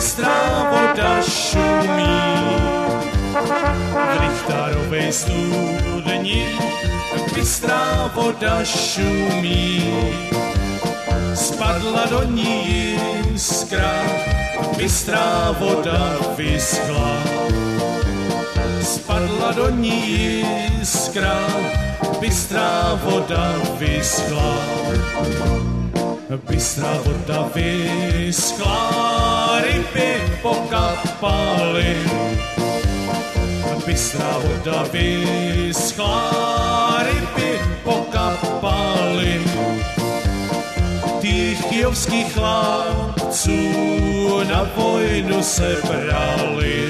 bystrá voda šumí. V Richterovej studni bystrá voda šumí. Spadla do ní jiskra, bystrá voda vyschla. Spadla do ní jiskra, bystrá voda vyschla. Bystrá voda vyschla, ryby pokapaly. Bystrá voda vyschla, ryby pokapaly. Těch kyjovských chlapců na vojnu se brali.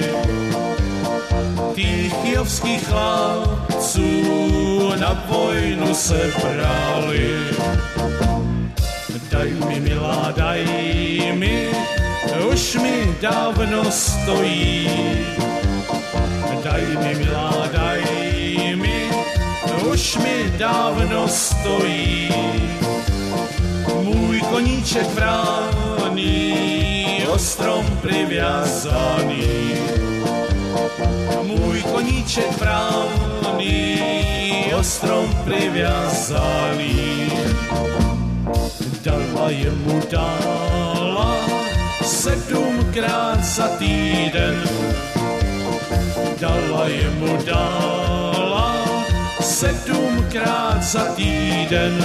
Těch kyjovských chlapců na vojnu se brali. Daj mi, milá, daj mi, už mi dávno stojí. Daj mi, milá, daj mi, už mi dávno stojí. Můj koníček vráný, o strom priviazaný. Můj koníček vráný, o strom priviazaný. Dala jemu dala 7krát za týden. Dala jemu dala 7krát za týden.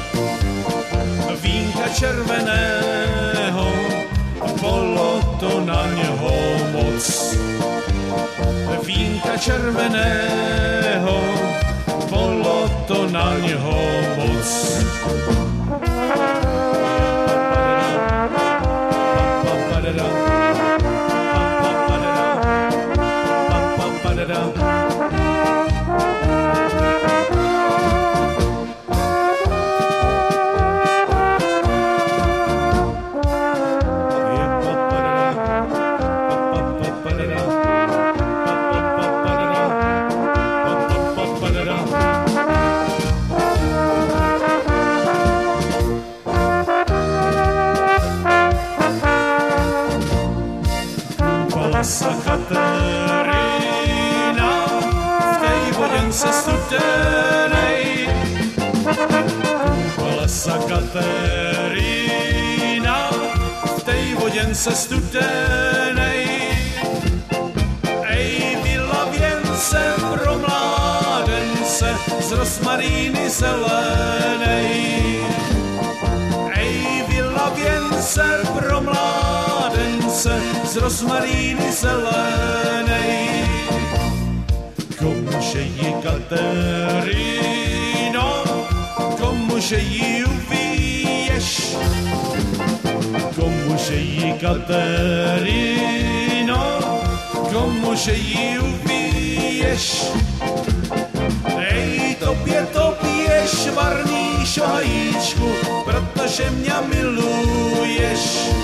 Vínka červeného, bolo to na něho moc. Vínka červeného, bolo to na něho moc. Sa Katerína v tej vodence studenej. Kúpala sa Katerína v tej vodence studenej. Ej, byla věnce pro mládence z rosmaríny zelenej. Ej, byla věnce pro mládence z rosmaríny zelenej. Komuže ji Kateríno, komuže ji uvíješ? Komuže ji Kateríno, komuže ji uvíješ? Ej, tobě švarný šajíčku, protože mě miluješ.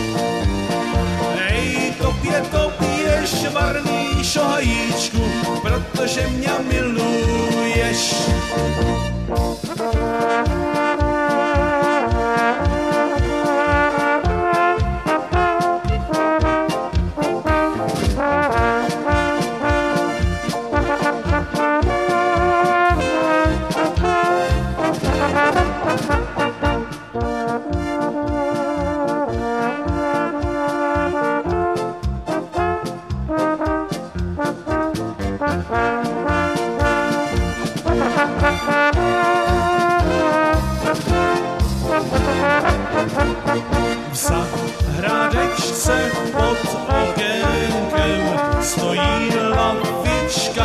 Ej, tobě švarný šajíčku, protože mě miluješ. V zahradečce pod okénkem stojí lavička.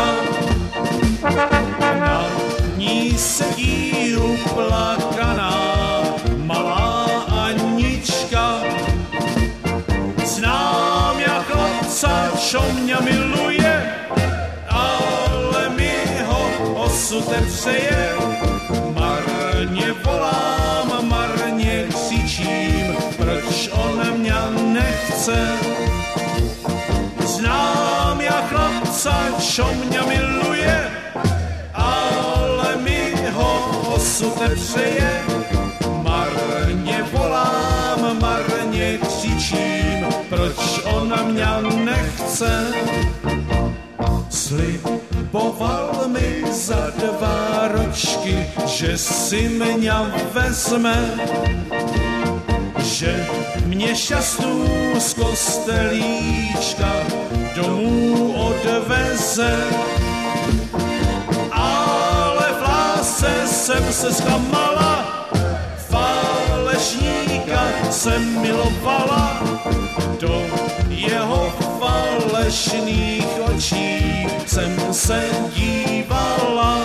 Na ní sedí uplakaná malá Anička. Znám ja chlapca, čo mňa miluje, ale mi ho osud nepřeje. Marně volám, marně křičím, proč on mě nechce. Znám ja chlapca, čo mňa miluje, ale mi ho osud nepřeje. Marně volám, marně křičím, proč on ona mě nechce. Sliboval mi za 2 ročky, že si mě vezme, že mě šťastnou z kostelíčka domů odveze. Ale v lásce jsem se zklamala, falešníka jsem milovala, do jeho falešných očí jsem se dívala.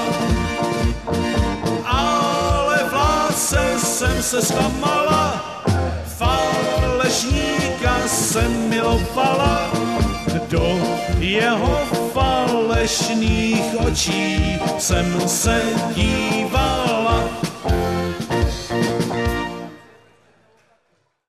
Ale v lásce jsem se zklamala, falešníka jsem milovala, do jeho falešných očí jsem se dívala.